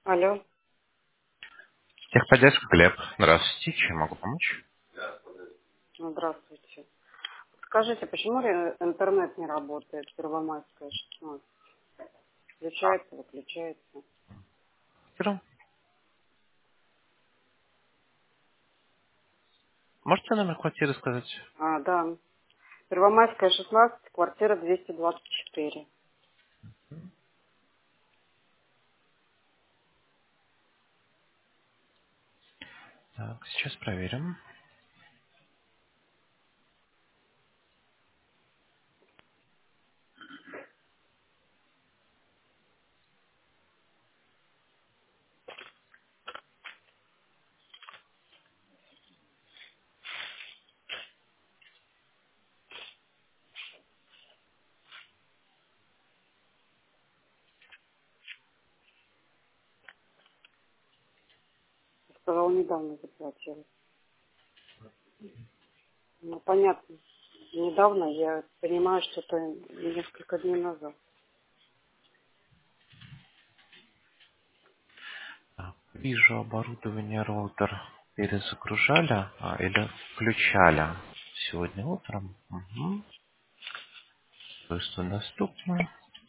Алло, Техподдержка, Глеб. Здравствуйте, чем могу помочь? здравствуйте. Скажите, почему интернет не работает? Первомайская, 16. Включается, выключается. Квартиру? Можете номер квартиры сказать? Да. Первомайская, 16, квартира 224. Так, сейчас проверим. Сказал, недавно заплатила. Ну, понятно. Недавно, я понимаю, что это несколько дней назад. Так, вижу оборудование роутер перезагружали или включали сегодня утром. Угу. Устройство доступно.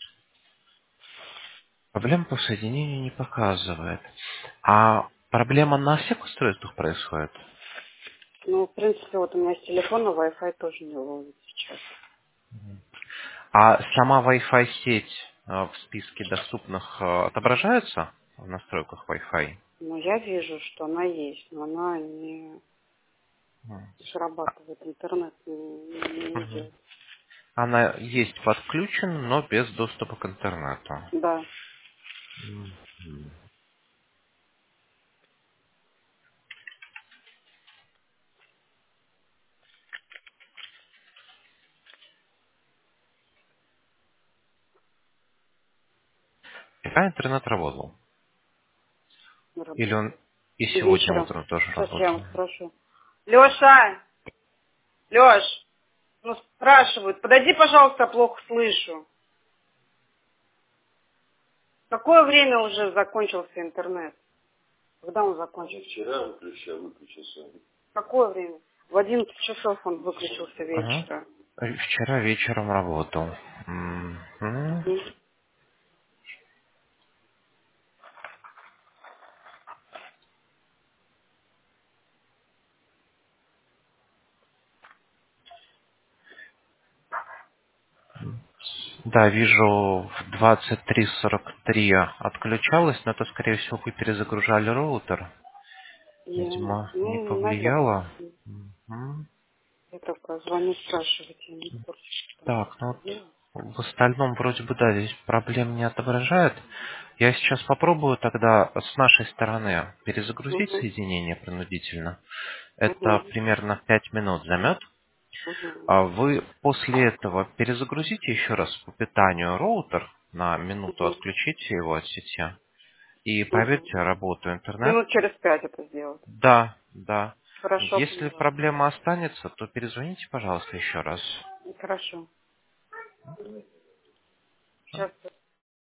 Проблем по соединению не показывает. А проблема на всех устройствах происходит? Ну, в принципе, вот у меня с телефона Wi-Fi тоже не ловит сейчас. А сама Wi-Fi сеть в списке доступных отображается в настройках Wi-Fi? Но я вижу, что она есть, но она не М. срабатывает. Интернет не Мгм. идет. Она есть подключена, но без доступа к интернету. Да. Мгм. Вчера интернет работал. Или он и сегодня Вечером. утром тоже Сейчас я работал? вам спрошу. Леша! Леш! Ну, спрашивают. Подойди, пожалуйста, я плохо слышу. Какое время уже закончился интернет? Когда он закончился? Вчера выключился. Какое время? В 11 часов он выключился Ага. вечера. Вчера вечером работал. Мгм. Мгм. Да, вижу, в 23:43 отключалось, но это, скорее всего, вы перезагружали роутер. Видимо, не Ну, наверное. повлияло. Мгм. Я только звоню спрашивать. Я не в курсе, что там Так, ну происходило. вот в остальном вроде бы, да, здесь проблем не отображает. Я сейчас попробую тогда с нашей стороны перезагрузить Угу. соединение принудительно. Это Угу. примерно 5 минут займет. Угу. А вы после этого перезагрузите еще раз по питанию роутер, на минуту Угу. отключите его от сети и Угу. проверьте работу интернет. Минут через 5 это сделать. Да, да. Хорошо, Если поняла. проблема останется, то перезвоните, пожалуйста, еще раз. Хорошо. Сейчас